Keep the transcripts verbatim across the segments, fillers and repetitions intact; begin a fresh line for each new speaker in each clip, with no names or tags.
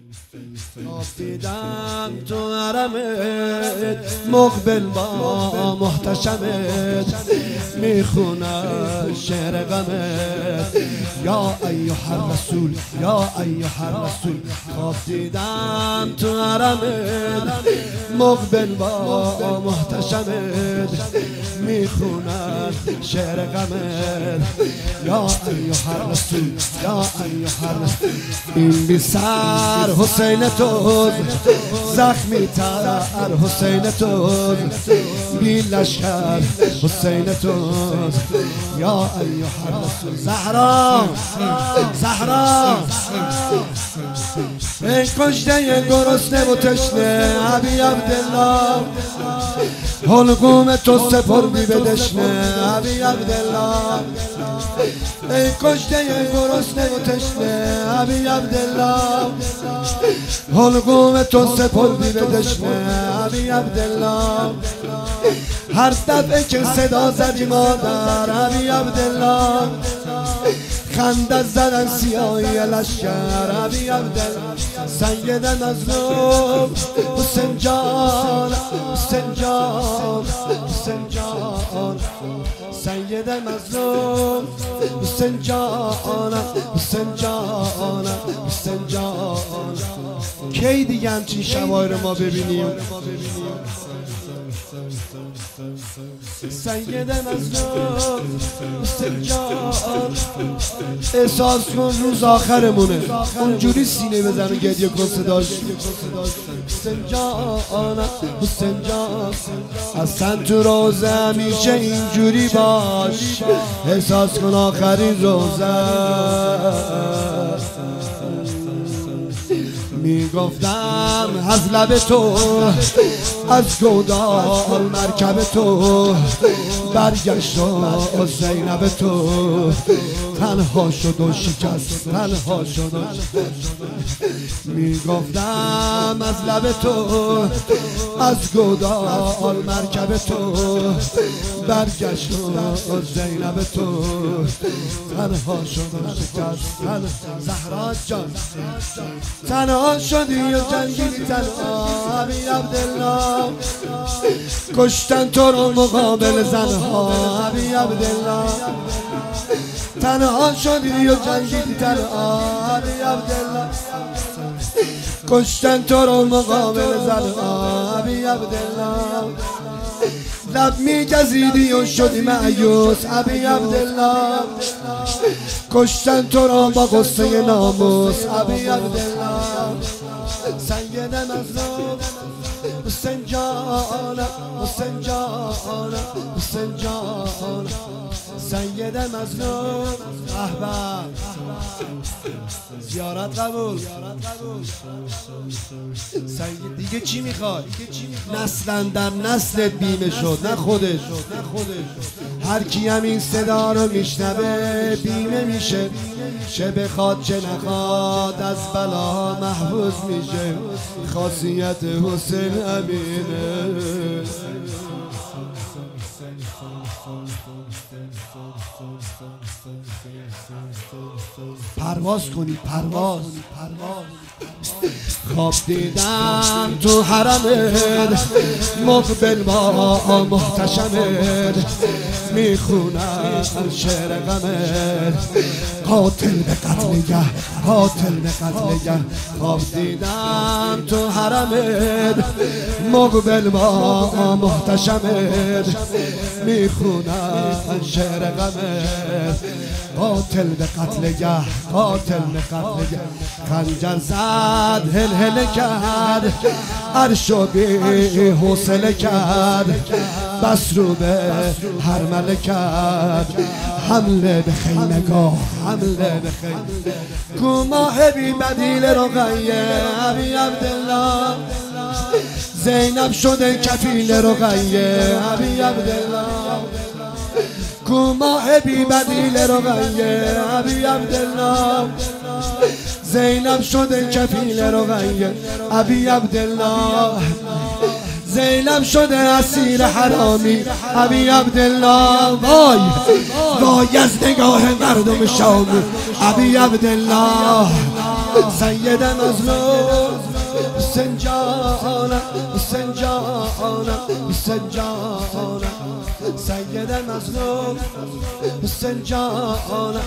خواب دیدم تو حرمت مقبل با محتشمت میخونم شعر غمت یا ایها الرسول یا ایها الرسول. خواب دیدم تو حرمت مقبل با محتشمت میخونم شعر غمت یا ایها الرسول یا ایها الرسول. این بی سر حسین تو زخمی تر حسین تو بی لشکر حسین تو یا ایها الرسول. زهرا زهرا ای کشته گرسنه و تشنه ابی عبدالله حلقوم تو سپردی به دشنه ابی عبدالله. ای کشته گرسنه و تشنه ابی عبدالله حلقوم تو سپردی به دشنه ابی عبدالله. هر دفعه که صدا زدی مادر ابی عبدالله خنده زدن سیاهی لشکر ابی عبدالله. سید مظلوم حسین جان حسین جان حسین جان سید مظلوم حسین جان حسین جان حسین جان. کی دیگه همچین شبای رو ما ببینیم؟ سید مظلوم حسین جان احساس کن روز آخرمونه اونجوری سینه بزن و گریه کن صداش. حسین جان حسین جان اصلا تو روزه همیشه اینجوری باش احساس کن آخرین روزه. میگفتم از لب تو از گودال مرکب تو برگشت و زینب تو تنها شد و شکست تنها شد و میگفتم از لب تو از گودال مرکب تو برگشت و زینب تو تنها شد و شکست. زهرا جان تنها شدی و جنگیدی تنها ابی عبدالله کشتن تو رو مقابل زنها ابی عبدالله. تنها شدی و جنگیدی تنها ابی عبدالله کشتن تو رو مقابل زنها ابی عبدالله. لب میگزیدی و شدی مایوس ابی عبدالله کشتن تو را با غصه ناموس ابی عبدالله. سید مظلوم حسین جان حسین جان حسین جان سید مظلوم احباب زیارت قبول. سید دیگه چی میخواد؟ نسل در نسلت بیمه شد نه خودش. هر کی هم این صدا رو میشنوه بیمه میشه چه بخواد چه نخواد از بلا محفوظ میشه. خاصیت حسین امینه. پرواز کنید پرواز خواب دیدم تو حرمت مقبل با محتشمت میخونم شعر غمت قاتل به قتلگه قاتل به قتلگه. خواب دیدم تو حرمت مقبل با محتشمت میخونم شعر غمت قاتل به قتلگه قاتل به قتلگه. خنجر زد هل هل کرد عرشو بی حوصله کرد بس رو به هرمله کرد حمله به خیمگاه حمله به خیمه. کو ماهبی بدیل رقیه ابی عبدالله زینب شده کفیل رقیه ابی عبدالله. کو ماهبی بدیل رقیه ابی عبدالله زینب شده کفیل رقیه ابی عبدالله. زینب شده اسیر حرامی ابی عبدالله. وای وای از نگاه مردم شام ابی عبدالله. سید مظلوم حسین جانم حسین جانم حسین جانم سید مظلوم حسین جانم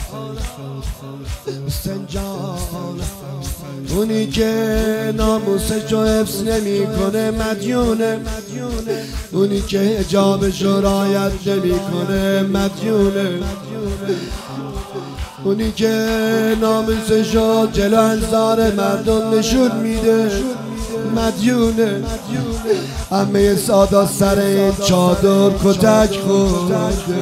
حسین جانم اونی که ناموسش رو حفظ نمی کنه مدیونه اونی که حجابش رو رعایت نمی کنه مدیونه اونی که ناموسش رو جلو انظار مردم نشون میده مدیونه همه سادا سر این چادر کتک خورده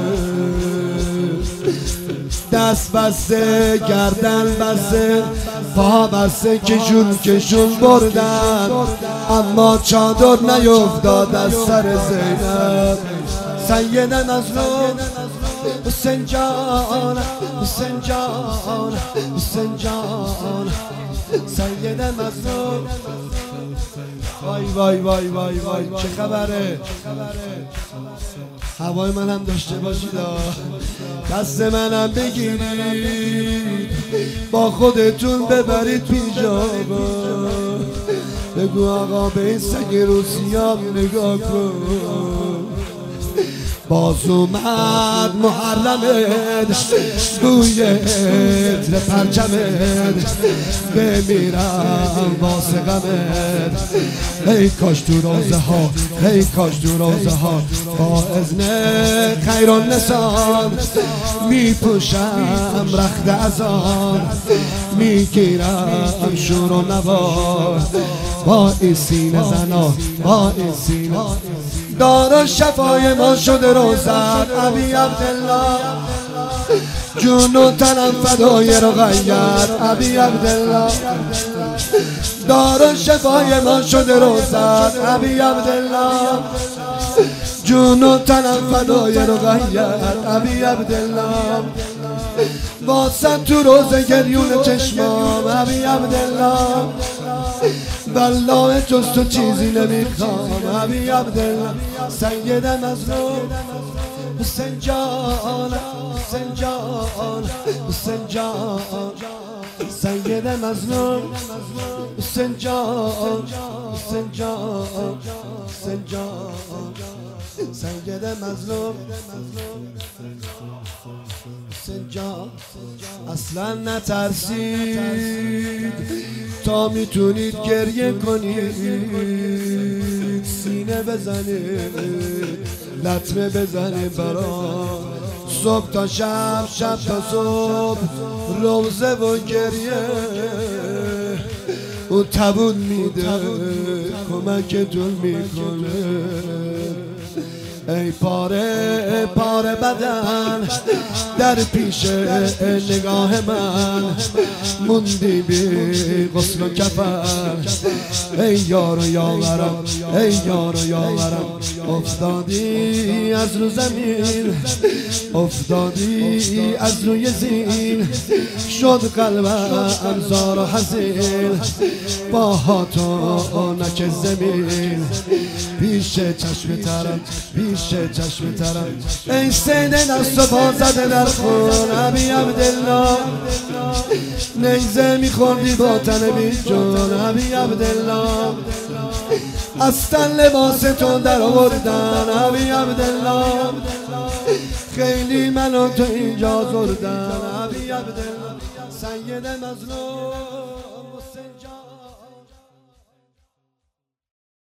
دست بسته گردن بسته پا بسته کشون کشون بردن اما چادر نیفتاد از سر زینب سید مظلوم حسین جان حسین جان حسین جان سید مظلوم وای وای وای وای وای چه خبره هوای منم داشته باشید دست منم بگیرید با خودتون ببرید پیجابا بگو آقا به این سگ روسیام نگاه کن باز اومد محرمت روی عطر پرچمت بمیرم واسه غمت ای کاش تو روزه ها ای کاش تو روزه ها با اذن خیرالنسان میپوشم رخت ازان میگیرم شور و نوار با این سینه زنا با این سینه دار شفای ما شده روزت ابی عبدالله جون و تنم فدای رقیت ابی عبدالله دار شفای ما شده روزت ابی عبدالله جون و تنم فدای رقیت ابی عبدالله واسه تو روز گریون چشمام ابی عبدالله والله جز تو چیزی نمیخوام ابی عبدالله سید مظلوم حسین جان حسین جان حسین جان سید مظلوم حسین جان حسین جان حسین جان سید مظلوم حسین جان اصلا نترسید تا میتونید گریه کنید سینه بزنید لطمه بزنید برام صبح تا شب شب تا صبح روزه و گریه اون تبون میده کمکتون میکنه ای پاره پاره بدن در پیش نگاه من موندی بی غسل و کفن ای یار و یاورم ای یار و یاورم افتادی از رو زمین افتادی از روی زین شد قلبم زار و حزین با تو نک زمین پیش چشم ترم پیش چشم ترم ای سید دست و پا زده در خون ابی عبدالله نیزه میخوردی با تن بی جون ابی عبدالله از تن لباس تو در آوردن ابی عبدالله خیلی منو تو اینجا زردن ابی عبدالله سید مظلوم